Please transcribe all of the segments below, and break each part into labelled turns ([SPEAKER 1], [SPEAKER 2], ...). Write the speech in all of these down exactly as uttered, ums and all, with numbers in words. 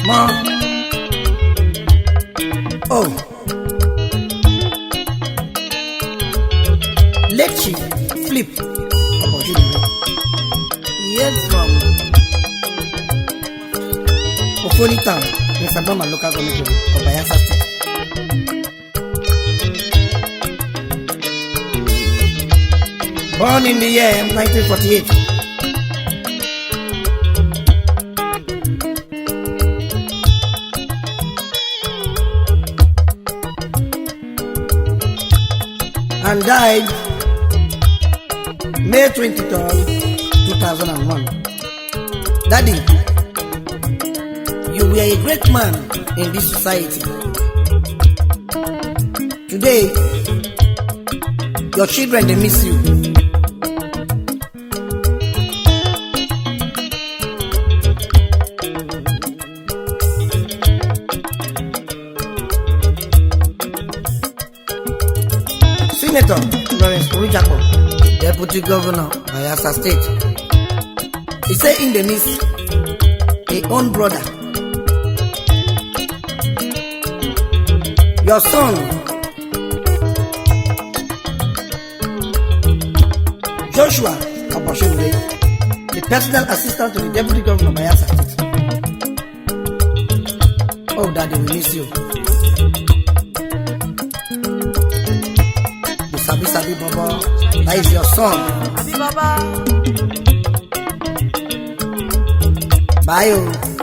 [SPEAKER 1] More. Oh. Let you flip. Yes, from Ofoni Town, in Sabama local government of Bayelsa State. Born in the year nineteen forty-eight. And died May twenty-third, two thousand one. Daddy, you were a great man in this society. Today, your children, they miss you. Senator Lawrence Urujapo, Deputy Governor, Bayelsa State. He said in the miss, a own brother. Your son, Joshua Aboshimle, the personal assistant to the Deputy Governor of Bayelsa State. Oh, Daddy, we miss you. Sabi Sabi Baba, that is your son. Sabi Baba. Bye.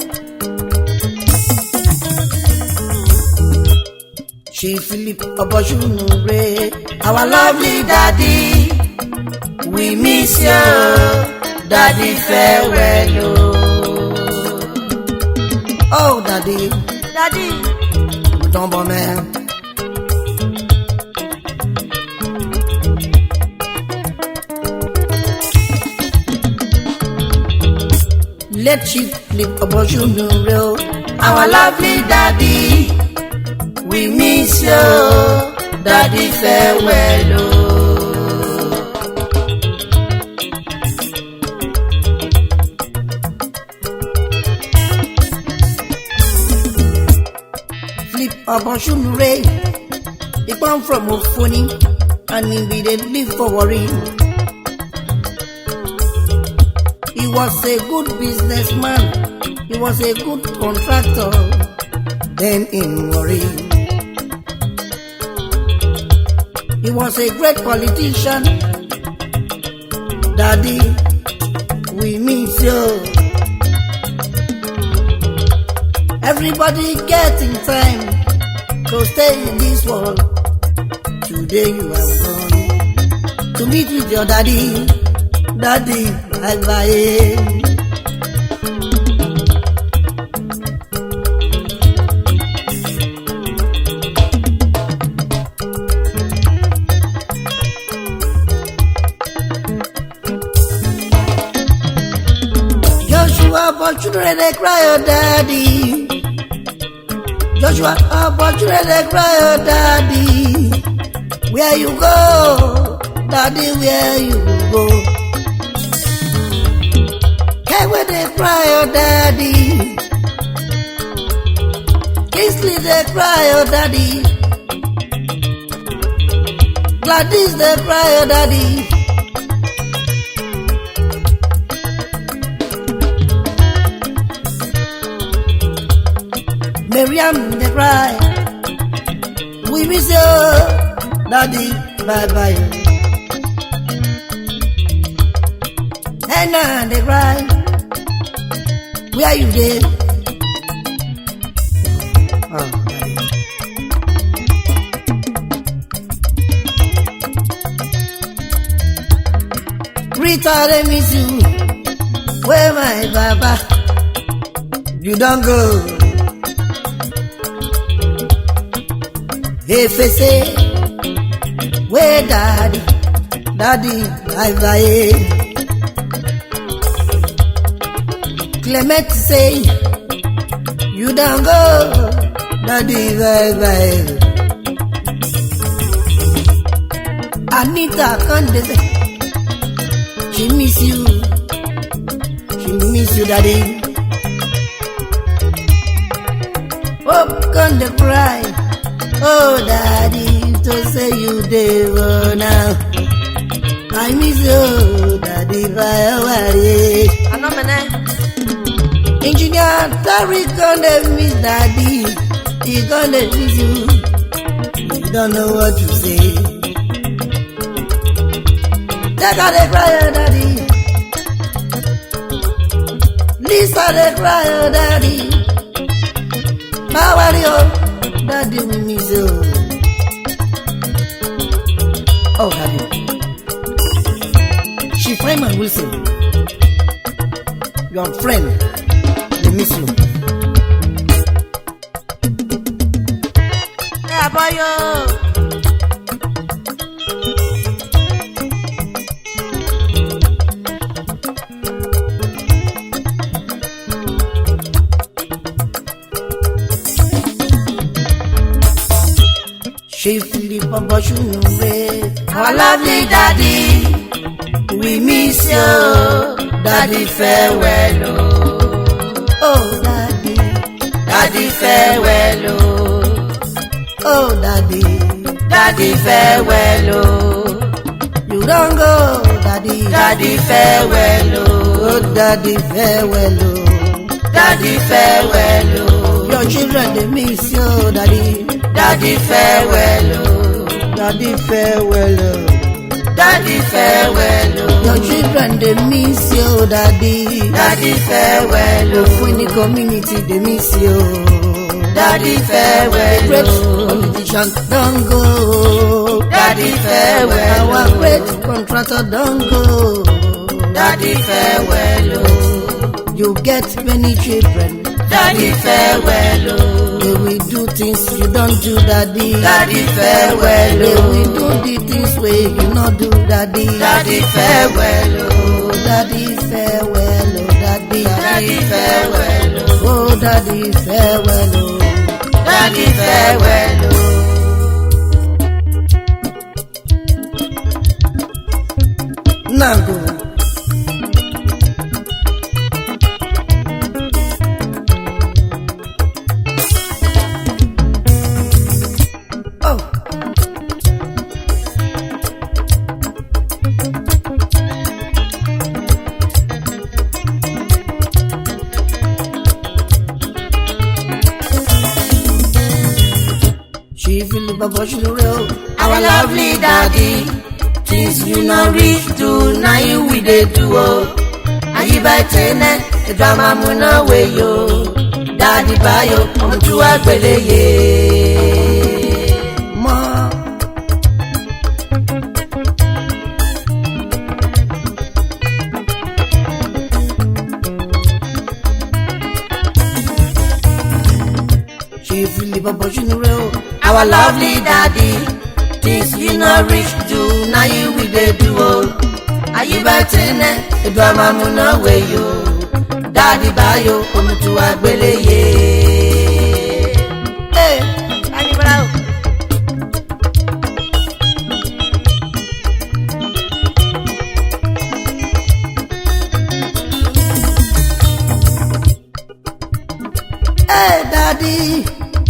[SPEAKER 1] Chief Philip Oboshunure, our lovely daddy, we miss you, daddy, farewell. Oh, daddy, daddy, don't bother, man. Let Chief Philip Oboshunure, our lovely daddy, we miss you, daddy, farewell. Philip Oboshunure, he come from Ofoni and he be dey live for Warri. He was a good businessman. He was a good contractor. Then in Warri, he was a great politician. Daddy, we miss you. Everybody getting time to stay in this world. Today you are gone to meet with your daddy. Daddy, bye bye. Joshua, but you they cry, oh daddy. Joshua, but you they cry, oh daddy. Where you go, daddy? Where you go? Where they cry, oh daddy. Kingsley they cry, oh daddy. Gladys they cry, oh daddy. Miriam they cry. We miss you, daddy. Bye bye. Hannah they cry. Where are you there? Oh, Rita, I miss you. Where my Baba? You don't go. Hey, say, where daddy? Daddy, bye bye. Clement say, you don't go, daddy, bye bye. Anita can't say, she miss you, she miss you, daddy. up gonna cry. Oh, daddy, to say you there now. I miss you, daddy, fire worry.
[SPEAKER 2] I know, man.
[SPEAKER 1] Engineer Terry gonna miss daddy. He gonna miss you. You don't know what to say. They gotta cry, oh, daddy. Lisa, they cry, oh, daddy. How are you? Daddy, we miss you. Oh, daddy. She Freeman Wilson. Your friend. They miss you.
[SPEAKER 2] Yeah, boy, yo.
[SPEAKER 1] She Philippa Boshunure.
[SPEAKER 2] Our lovely daddy. We miss you, daddy, farewell, oh.
[SPEAKER 1] Oh, daddy,
[SPEAKER 2] Daddy, farewell, oh.
[SPEAKER 1] oh, daddy,
[SPEAKER 2] Daddy, farewell, oh.
[SPEAKER 1] you don't go, daddy,
[SPEAKER 2] Daddy, farewell, oh.
[SPEAKER 1] oh, daddy, farewell, oh.
[SPEAKER 2] Daddy, farewell, oh.
[SPEAKER 1] Your children, they miss you, daddy,
[SPEAKER 2] Daddy, farewell, oh.
[SPEAKER 1] daddy, farewell, oh.
[SPEAKER 2] Daddy, farewell, oh.
[SPEAKER 1] Your children, they miss you, daddy,
[SPEAKER 2] Daddy, farewell,
[SPEAKER 1] oh.
[SPEAKER 2] oh.
[SPEAKER 1] In the community, they miss you,
[SPEAKER 2] Daddy, farewell,
[SPEAKER 1] great
[SPEAKER 2] oh.
[SPEAKER 1] politicians, don't go,
[SPEAKER 2] Daddy, farewell,
[SPEAKER 1] our
[SPEAKER 2] oh.
[SPEAKER 1] great contractor, don't go,
[SPEAKER 2] Daddy, farewell, oh.
[SPEAKER 1] you get many children,
[SPEAKER 2] Daddy, farewell, oh.
[SPEAKER 1] they will do things you don't do, daddy,
[SPEAKER 2] Daddy, farewell,
[SPEAKER 1] they
[SPEAKER 2] oh.
[SPEAKER 1] will do the things where you not do, daddy,
[SPEAKER 2] Daddy, farewell, oh.
[SPEAKER 1] daddy, farewell, oh, daddy,
[SPEAKER 2] Daddy, farewell, oh.
[SPEAKER 1] oh, daddy, farewell, oh.
[SPEAKER 2] Daddy, farewell, oh.
[SPEAKER 1] Nango. Oh. She feel the real.
[SPEAKER 2] Our lovely daddy, things you not reach to, now you we dey do, oh. And you by ten, the drama muna way, yo. Daddy bayo, I'm too agbele, ye.
[SPEAKER 1] Ma. She feel the real.
[SPEAKER 2] Our lovely daddy, things you not reach to, now you we dey do, oh. And you by ten, the drama muna way, yo. Daddy bayo, I'm too agbele, ye.
[SPEAKER 1] Hey.
[SPEAKER 2] Daddy bravo.
[SPEAKER 1] Hey, daddy,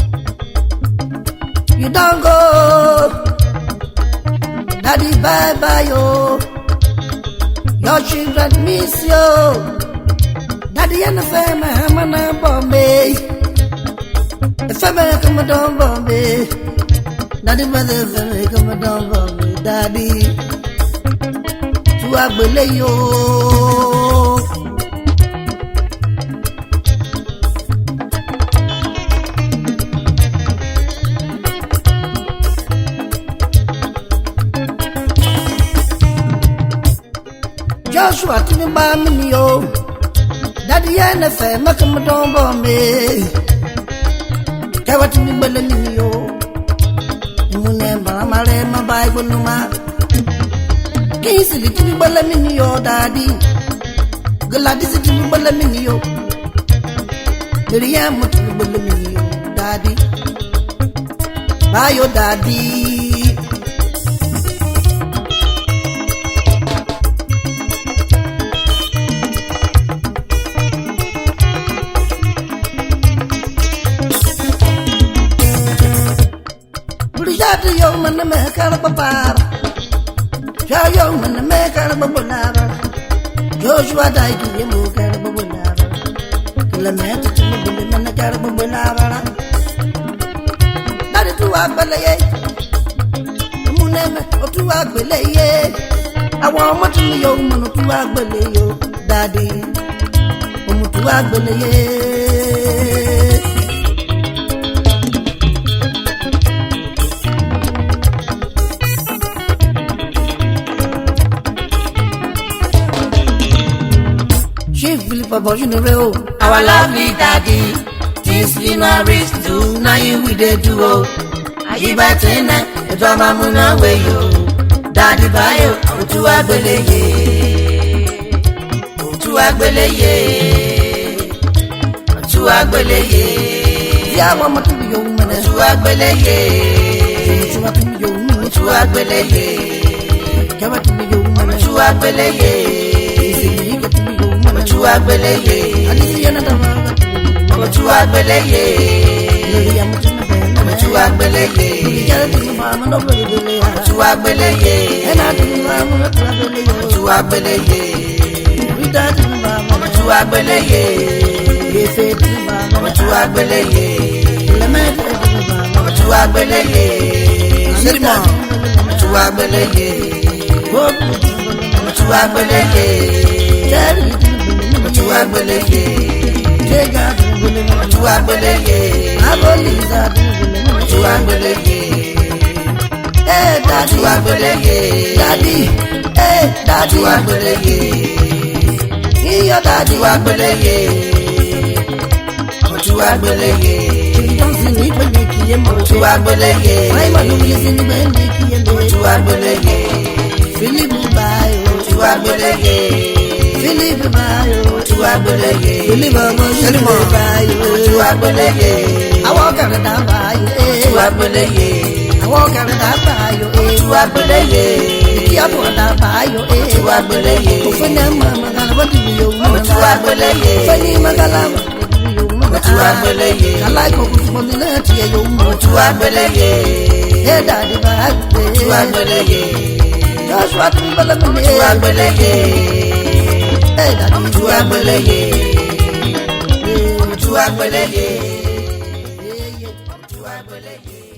[SPEAKER 1] you don't go. Daddy, bye bye, yo. Your children miss you. Daddy, and the family, I'm in Bombay. The family come down Bombay. Daddy, mother, family come down Bombay. Daddy, to Agbele, yo. Joshua to me by me, yo. Daddy and the family come down Bombay. Kawa to me, Belly, yo. Munemba, Marema, Bible, Numa. Easily to me, Belly, yo, daddy. Gladys to me, Belly, yo. Miriam to me, Belly, yo, daddy. Bye, yo, daddy. me cara papar. Ya yo mana me cara babonara. Joshua dai tu ye mo cara babonara. Kila me tu tu me mana cara babonara. Dari tu agbele ye. Mune me o tu agbele ye. Àwọn ọmọ tí mi yóò mọ̀nà tu agbele yo. Daddy, o mo tu agbele ye. Papa, you know,
[SPEAKER 2] our lovely daddy, things we not reach to, now you we dey do oh. Are you better now? The drama muna way yo, daddy bayo, otu agbele ye, otu agbele ye, otu agbele ye.
[SPEAKER 1] Ya mama tu yo mana,
[SPEAKER 2] otu agbele ye,
[SPEAKER 1] otu tu yo mana,
[SPEAKER 2] otu agbele ye,
[SPEAKER 1] kama tu yo mana,
[SPEAKER 2] otu agbele ye. Otu agbele ye, otu agbele ye, otu agbele ye, otu agbele ye, otu agbele ye, otu agbele ye, otu agbele ye, otu agbele ye, otu agbele ye, otu agbele ye. Otu agbele ye, otu agbele ye, otu agbele ye,
[SPEAKER 1] eh daddy,
[SPEAKER 2] otu agbele ye,
[SPEAKER 1] daddy, eh daddy,
[SPEAKER 2] otu agbele ye,
[SPEAKER 1] your daddy,
[SPEAKER 2] otu agbele ye, otu agbele ye,
[SPEAKER 1] don't see me when they kill him,
[SPEAKER 2] otu agbele ye,
[SPEAKER 1] I'm a losing when they kill him,
[SPEAKER 2] otu agbele ye,
[SPEAKER 1] Philip Bubai,
[SPEAKER 2] otu agbele ye.
[SPEAKER 1] Philip Bayo,
[SPEAKER 2] otu agbele ye,
[SPEAKER 1] Philip Bayo,
[SPEAKER 2] otu agbele ye,
[SPEAKER 1] I walk out of that Bayo,
[SPEAKER 2] otu agbele ye,
[SPEAKER 1] I walk out of that Bayo,
[SPEAKER 2] otu agbele ye,
[SPEAKER 1] Kiapo that Bayo,
[SPEAKER 2] otu agbele ye,
[SPEAKER 1] Ofena Magala, what do you want?
[SPEAKER 2] otu agbele ye,
[SPEAKER 1] Fanny Magala,
[SPEAKER 2] otu agbele ye,
[SPEAKER 1] I like Okus Monilati,
[SPEAKER 2] otu agbele ye,
[SPEAKER 1] Hey Daddy Bag,
[SPEAKER 2] otu agbele ye,
[SPEAKER 1] that's what we believe.
[SPEAKER 2] otu agbele ye.
[SPEAKER 1] Hey, daddy,
[SPEAKER 2] Otu agbele ye, otu agbele ye, otu agbele ye.